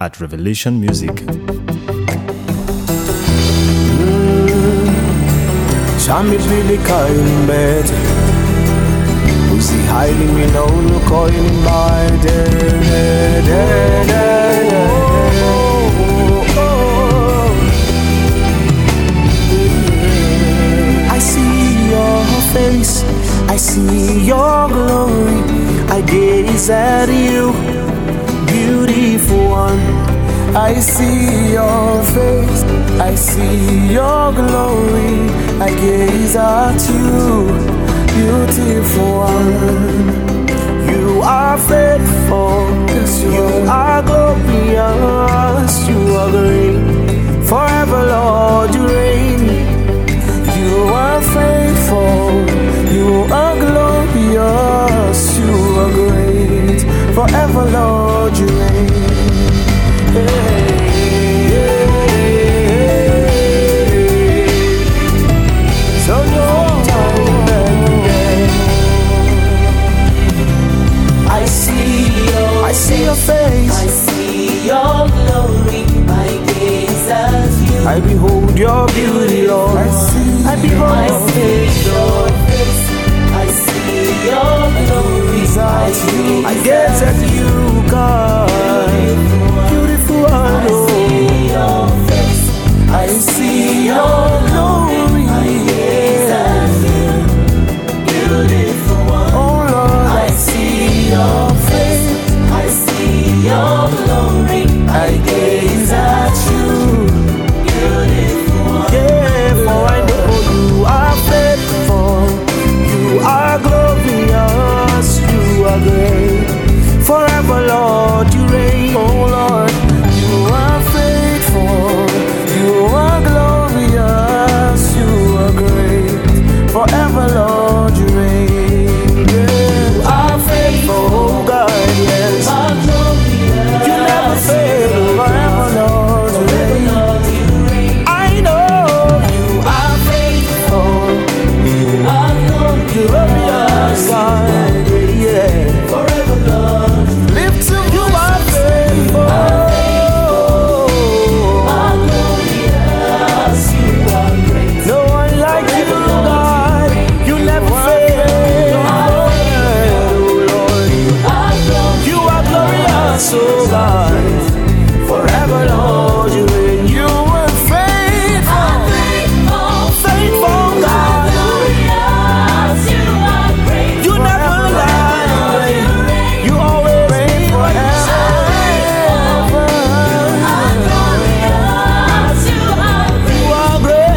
at Revelation Music. Shami Billy Kain Bet Uzi highly me no coin by I see your face, I see your glory, I gaze at you, beautiful one. I see your face, I see your glory, I gaze at you, beautiful one. You are faithful, you are glorious, you are great, forever Lord you reign. You are faithful, you are glorious, you are great, forever Lord you reign. So no time I see your face, I see your glory, I gaze at you. I behold your beauty, Lord. I behold your face, Lord. I see your glory, I gaze at you, God. Beautiful one, I see your face, I see your glory, I gaze at you, beautiful one. oh Lord, I see your face, I see your glory, I gaze at you, beautiful one. yeah, for I know you are faithful, you are glorious, you are great, forever Lord you reign, oh Lord, you are faithful, you are glorious, you are great, forever Lord you reign, yeah. You are faithful, oh God, yes, you never fail, forever Lord you reign. I know you are faithful, you are glorious, God, yeah. Forever Lord, Lift to you are faithful, glorious, you are great. no one like you, God, you never fail, oh Lord, you are glorious, oh God, forever Lord you reign, you are faithful, faithful God, you never lie, you always reign forever. You are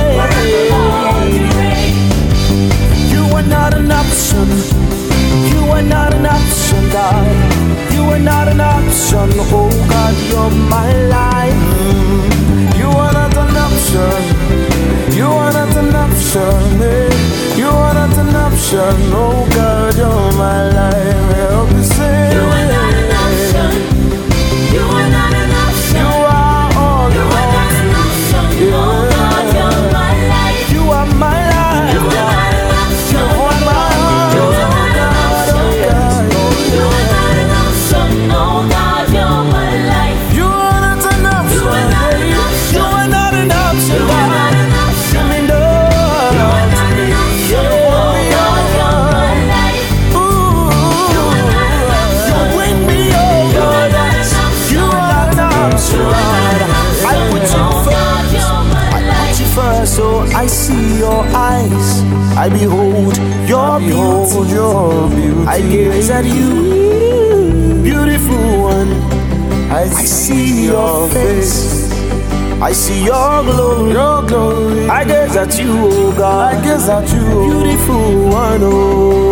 great. You are not an option. You are not an option, God. You are not an option. Oh God, you're my life. You are not an option. You are not an option. eh. You are not an option. Oh God, you're my life. Help me sing. You are not an option. You are not an option. You are all You are not an option. Oh God, you're my life. You are my life. You are not an option. You are my heart. You are not an option. You are not an option. Oh God, you're my life. You are not an option. You are not an option. You are not an option. You are not an option. Give me the You are not an option. Oh God, you're my life. ooh. You are not an option. Win me You over. are not an option. You are not an option. You are not an option. I put you Oh God, first. you're my I put life. you first, so I see your eyes. I behold your beauty. I gaze at you, beautiful one. I see your face. I see your glory. I gaze at you, oh God. I gaze at you, beautiful one, oh